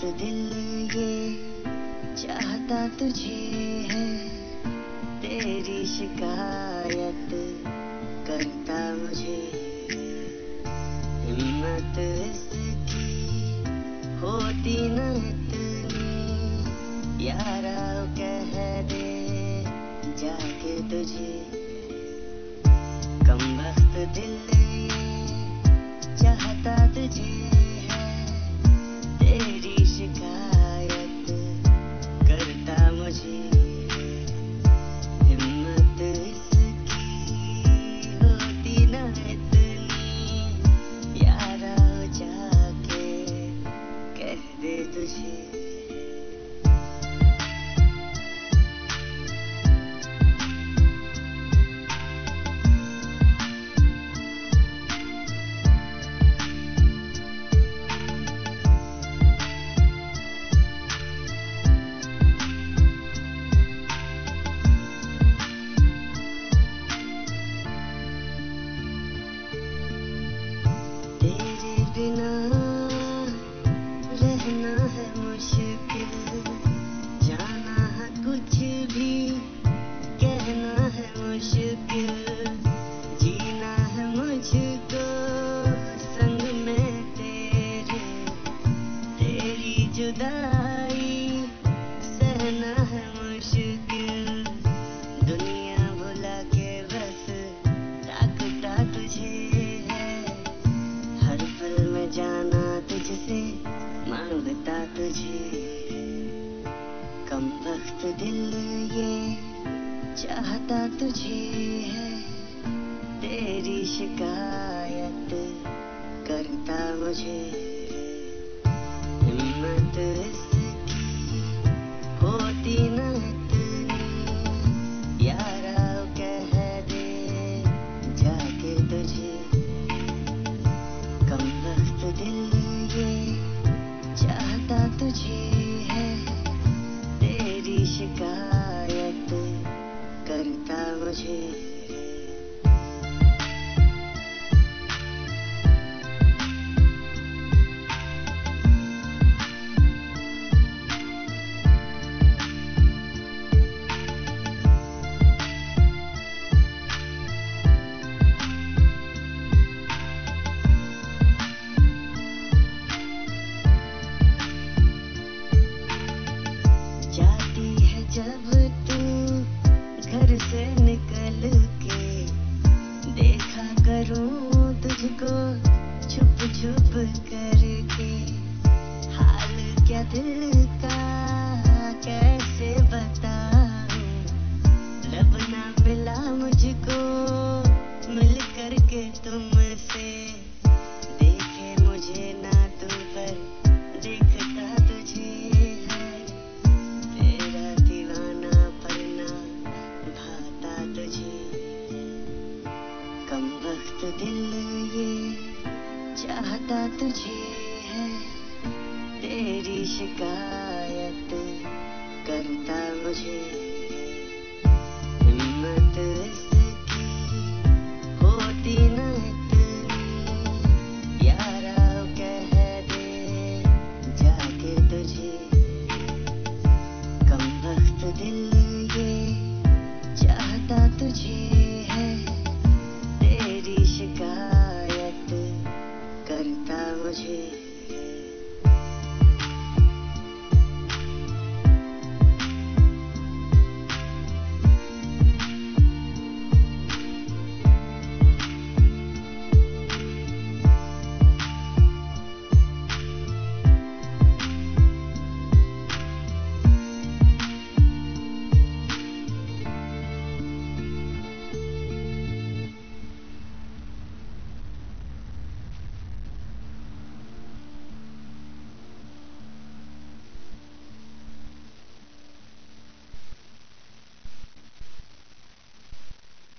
वक्त दिल ये चाहता तुझे है, तेरी शिकायत करता मुझे। हिम्मत इसकी होती न इतनी, यारा कह दे जाके तुझे। कम वक्त दिल ये चाहता तुझे है, तेरी शिकायत करता मुझे। हिम्मत इसकी होती न इतनी, यारा जाके कह दे तुझे। बिना रहना है मुश्किल, जाना है कुछ भी कहना है मुश्किल, जीना है मुझको संग में तेरे, तेरी जुदाई सहना है मुश्किल। दुनिया भुला के बस ताकता तुझे जाना, तुझसे मांगता तुझे। कम वक्त दिल ये चाहता तुझे है, तेरी शिकायत करता मुझे। हिम्मत इसकी होती न इतनी, यारा कह दे जाके तुझे। कम वक्त दिल ये चाहता तुझे है, तेरी शिकायत करता मुझे। जब तू घर से निकल के देखा करूं तुझको छुप छुप करके, हाल क्या दिल का कैसे बताऊं, लब ना मिला मुझको मिल करके तुमसे। देखे मुझे ना तू पर देखता तुझे है, तेरा दीवाना पड़ना भाता तुझे। कम वक्त दिल ये चाहता तुझे है, तेरी शिकायत करता मुझे।